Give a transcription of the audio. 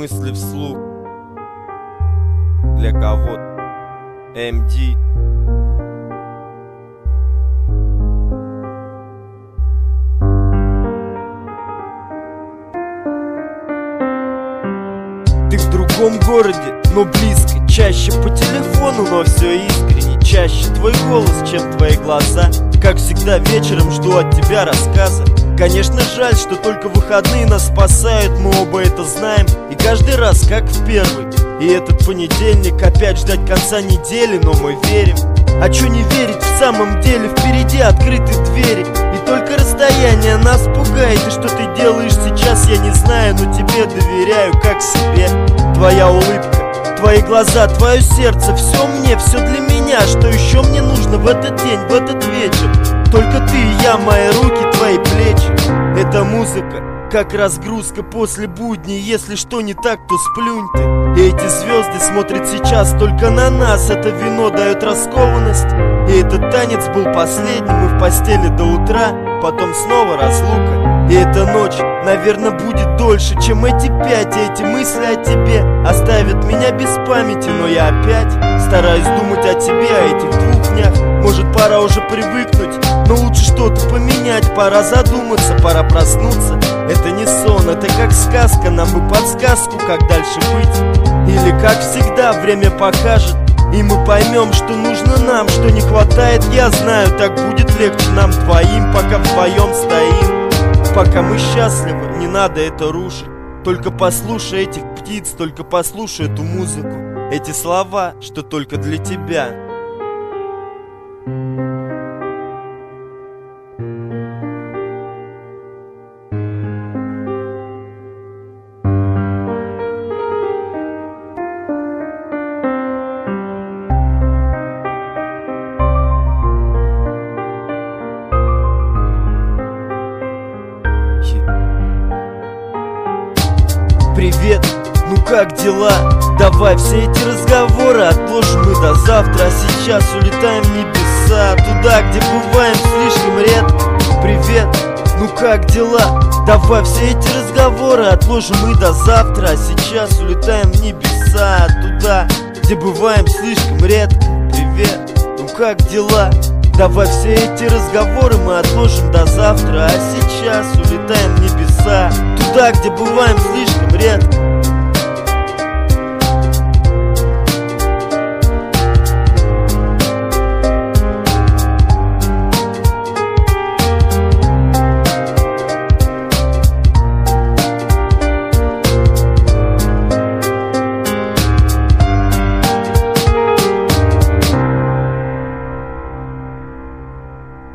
мысли вслух. Для кого-то МД. Ты в другом городе, но близко. Чаще по телефону, но все искренне. Чаще твой голос, чем твои глаза. Как всегда вечером жду от тебя рассказа. Конечно, жаль, что только выходные нас спасают. Мы оба это знаем, и каждый раз как в первый. И этот понедельник опять ждать конца недели, но мы верим. А чё не верить, в самом деле впереди открыты двери. И только расстояние нас пугает. И что ты делаешь сейчас, я не знаю, но тебе доверяю как себе. Твоя улыбка, твои глаза, твое сердце, все мне, все для меня. Что еще мне нужно в этот день, в этот вечер? Только ты и я, мои руки, твои плечи. Эта музыка, как разгрузка после будней. Если что не так, то сплюнь ты. И эти звезды смотрят сейчас только на нас. Это вино дает раскованность. И этот танец был последним. Мы в постели до утра, потом снова разлука. И эта ночь, наверное, будет дольше, чем эти 5. И эти мысли о тебе оставят меня без памяти. Но я опять стараюсь думать о тебе, о этих 2 днях. Может, пора уже привыкнуть, но лучше что-то поменять. Пора задуматься, пора проснуться. Это не сон, это как сказка. Нам бы подсказку, как дальше быть. Или как всегда, время покажет, и мы поймем, что нужно нам, что не хватает. Я знаю, так будет легче нам двоим, пока вдвоем стоим. Пока мы счастливы, не надо это рушить. Только послушай этих птиц, только послушай эту музыку. Эти слова, что только для тебя. Привет, ну как дела? Давай все эти разговоры отложим мы до завтра. А сейчас улетаем в небеса, туда, где бываем слишком редко. Привет, ну как дела? Давай все эти разговоры отложим мы до завтра. А сейчас улетаем в небеса, туда, где бываем слишком редко. Привет, ну как дела? Давай все эти разговоры мы отложим до завтра. А сейчас улетаем в небеса, туда, где бываем слишком редко.